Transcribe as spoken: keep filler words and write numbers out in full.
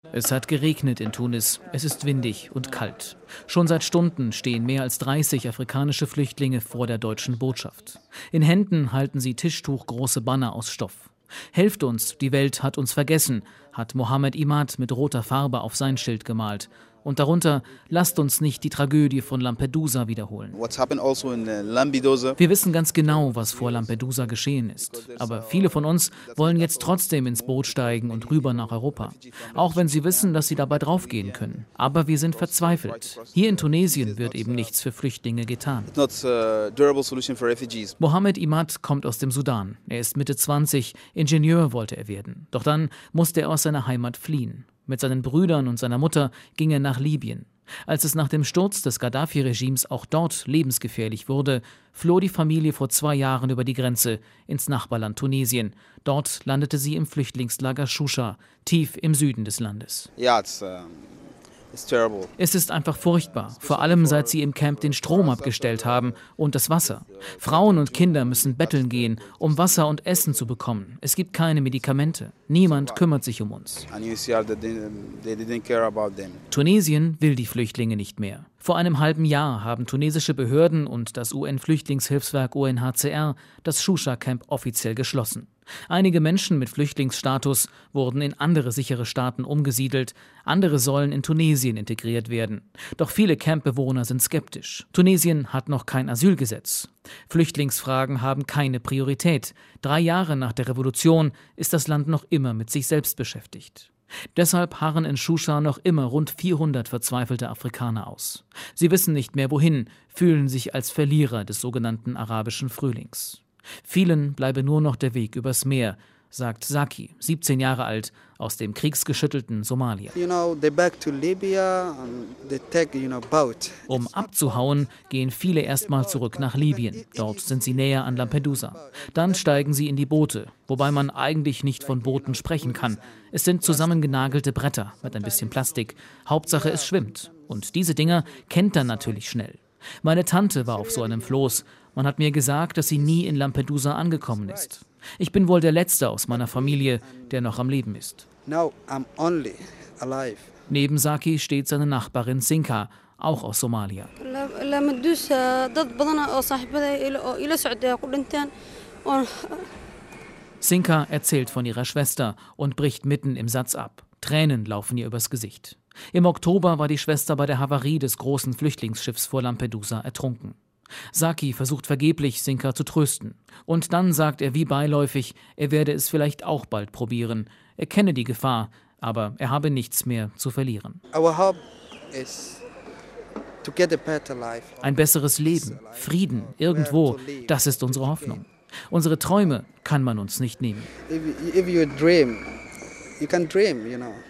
Es hat geregnet in Tunis. Es ist windig und kalt. Schon seit Stunden stehen mehr als dreißig afrikanische Flüchtlinge vor der deutschen Botschaft. In Händen halten sie tischtuchgroße Banner aus Stoff. Helft uns, die Welt hat uns vergessen, hat Mohammed Imad mit roter Farbe auf sein Schild gemalt. Und darunter, lasst uns nicht die Tragödie von Lampedusa wiederholen. Also Lampedusa. Wir wissen ganz genau, was vor Lampedusa geschehen ist. Aber viele von uns wollen jetzt trotzdem ins Boot steigen und rüber nach Europa. Auch wenn sie wissen, dass sie dabei draufgehen können. Aber wir sind verzweifelt. Hier in Tunesien wird eben nichts für Flüchtlinge getan. Mohammed Imad kommt aus dem Sudan. Er ist Mitte zwanzig, Ingenieur wollte er werden. Doch dann musste er aus seiner Heimat fliehen. Mit seinen Brüdern und seiner Mutter ging er nach Libyen. Als es nach dem Sturz des Gaddafi-Regimes auch dort lebensgefährlich wurde, floh die Familie vor zwei Jahren über die Grenze ins Nachbarland Tunesien. Dort landete sie im Flüchtlingslager Shusha, tief im Süden des Landes. Ja, it's, uh Es ist einfach furchtbar, vor allem seit sie im Camp den Strom abgestellt haben und das Wasser. Frauen und Kinder müssen betteln gehen, um Wasser und Essen zu bekommen. Es gibt keine Medikamente. Niemand kümmert sich um uns. Tunesien will die Flüchtlinge nicht mehr. Vor einem halben Jahr haben tunesische Behörden und das U N-Flüchtlingshilfswerk U N H C R das Shusha-Camp offiziell geschlossen. Einige Menschen mit Flüchtlingsstatus wurden in andere sichere Staaten umgesiedelt, andere sollen in Tunesien integriert werden. Doch viele Campbewohner sind skeptisch. Tunesien hat noch kein Asylgesetz. Flüchtlingsfragen haben keine Priorität. Drei Jahre nach der Revolution ist das Land noch immer mit sich selbst beschäftigt. Deshalb harren in Shusha noch immer rund vierhundert verzweifelte Afrikaner aus. Sie wissen nicht mehr wohin, fühlen sich als Verlierer des sogenannten arabischen Frühlings. Vielen bleibe nur noch der Weg übers Meer, sagt Saki, siebzehn Jahre alt, aus dem kriegsgeschüttelten Somalia. Um abzuhauen, gehen viele erstmal zurück nach Libyen. Dort sind sie näher an Lampedusa. Dann steigen sie in die Boote, wobei man eigentlich nicht von Booten sprechen kann. Es sind zusammengenagelte Bretter mit ein bisschen Plastik. Hauptsache es schwimmt. Und diese Dinger kennt er natürlich schnell. Meine Tante war auf so einem Floß. Man hat mir gesagt, dass sie nie in Lampedusa angekommen ist. Ich bin wohl der Letzte aus meiner Familie, der noch am Leben ist. Now I'm only alive. Neben Saki steht seine Nachbarin Sinka, auch aus Somalia. Sinka erzählt von ihrer Schwester und bricht mitten im Satz ab. Tränen laufen ihr übers Gesicht. Im Oktober war die Schwester bei der Havarie des großen Flüchtlingsschiffs vor Lampedusa ertrunken. Saki versucht vergeblich, Sinka zu trösten. Und dann sagt er wie beiläufig, er werde es vielleicht auch bald probieren. Er kenne die Gefahr, aber er habe nichts mehr zu verlieren. Ein besseres Leben, Frieden, irgendwo, das ist unsere Hoffnung. Unsere Träume kann man uns nicht nehmen. If you dream, you can dream, you know.